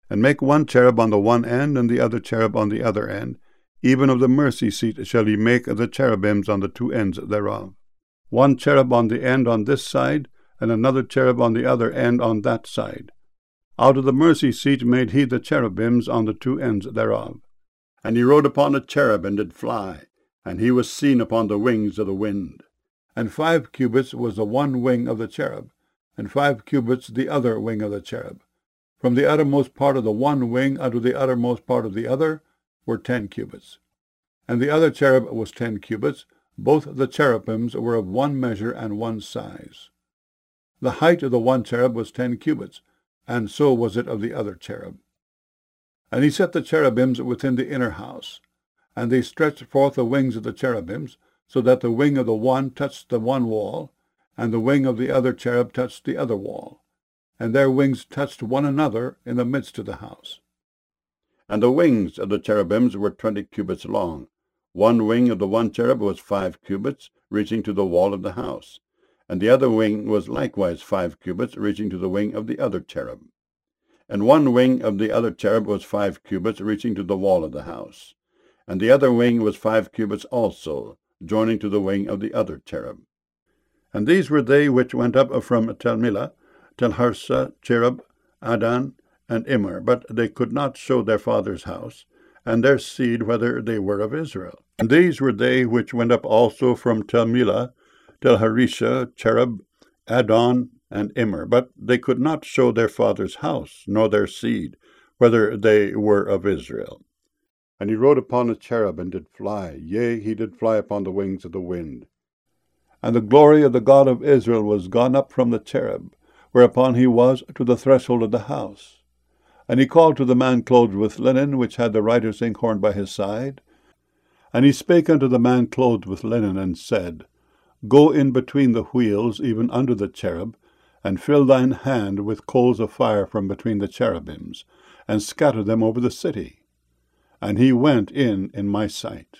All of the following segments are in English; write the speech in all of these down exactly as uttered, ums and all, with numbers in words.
And make one cherub on the one end, and the other cherub on the other end. Even of the mercy seat shall ye make the cherubims on the two ends thereof. One cherub on the end on this side, and another cherub on the other end on that side. Out of the mercy seat made he the cherubims on the two ends thereof. And he rode upon a cherub, and did fly, and he was seen upon the wings of the wind. And five cubits was the one wing of the cherub, and five cubits the other wing of the cherub. From the uttermost part of the one wing unto the uttermost part of the other were ten cubits. And the other cherub was ten cubits. Both the cherubims were of one measure and one size. The height of the one cherub was ten cubits, and so was it of the other cherub. And he set the cherubims within the inner house, and they stretched forth the wings of the cherubims, so that the wing of the one touched the one wall, and the wing of the other cherub touched the other wall, and their wings touched one another in the midst of the house. And the wings of the cherubims were twenty cubits long. One wing of the one cherub was five cubits, reaching to the wall of the house, and the other wing was likewise five cubits, reaching to the wing of the other cherub. And one wing of the other cherub was five cubits, reaching to the wall of the house, and the other wing was five cubits also, joining to the wing of the other cherub. And these were they which went up from Telmillah, Telharsa, Cherub, Adan, and Immer, but they could not show their father's house, and their seed whether they were of Israel. And these were they which went up also from Telmillah, Telharisha, Cherub, Adon, and Immer, but they could not show their father's house, nor their seed, whether they were of Israel. And he rode upon a cherub, and did fly, yea, he did fly upon the wings of the wind. And the glory of the God of Israel was gone up from the cherub, whereupon he was, to the threshold of the house. And he called to the man clothed with linen, which had the writer's inkhorn by his side. And he spake unto the man clothed with linen, and said, Go in between the wheels, even under the cherub, and fill thine hand with coals of fire from between the cherubims, and scatter them over the city. And he went in in my sight.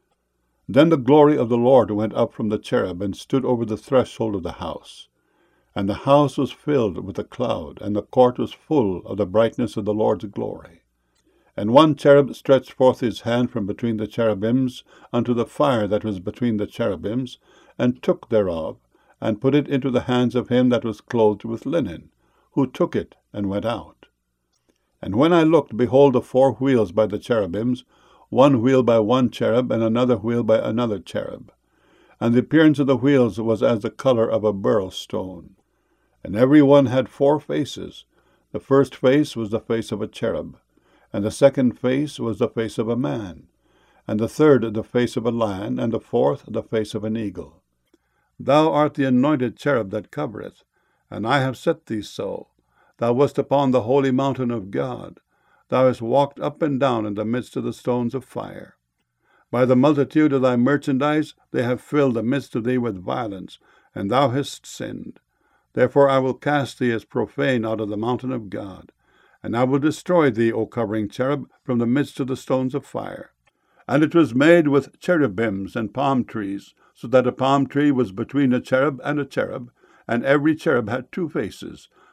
Then the glory of the Lord went up from the cherub, and stood over the threshold of the house. And the house was filled with a cloud, and the court was full of the brightness of the Lord's glory. And one cherub stretched forth his hand from between the cherubims unto the fire that was between the cherubims, and took thereof, and put it into the hands of him that was clothed with linen, who took it and went out. And when I looked, behold, the four wheels by the cherubims, one wheel by one cherub, and another wheel by another cherub. And the appearance of the wheels was as the colour of a beryl stone. And every one had four faces. The first face was the face of a cherub, and the second face was the face of a man, and the third the face of a lion, and the fourth the face of an eagle. Thou art the anointed cherub that covereth, and I have set thee so. Thou wast upon the holy mountain of God. Thou hast walked up and down in the midst of the stones of fire. By the multitude of thy merchandise they have filled the midst of thee with violence, and thou hast sinned. Therefore I will cast thee as profane out of the mountain of God, and I will destroy thee, O covering cherub, from the midst of the stones of fire. And it was made with cherubims and palm trees, so that a palm tree was between a cherub and a cherub, and every cherub had two faces.